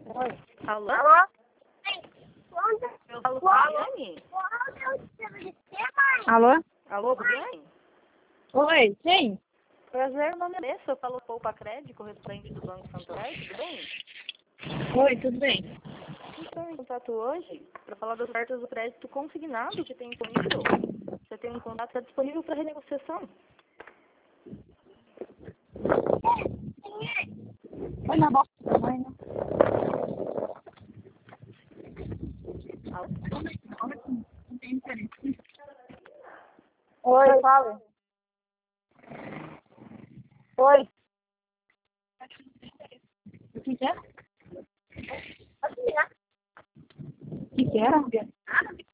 Oi. Alô? Alô? Eu falo com a Briane? Alô? Alô, Briane? Oi, quem? Prazer, meu nome é Alessa. Eu falo Poupa Crédito, correspondente do Banco Santander, tudo bem? Oi, tudo bem? Estou em contato hoje para falar das ofertas do crédito consignado que tem disponível. Você tem um contrato que está disponível para renegociação. Foi na boca da mãe, né? Alô? Não tem interesse. Oi, fala. Oi. O que é? O que era?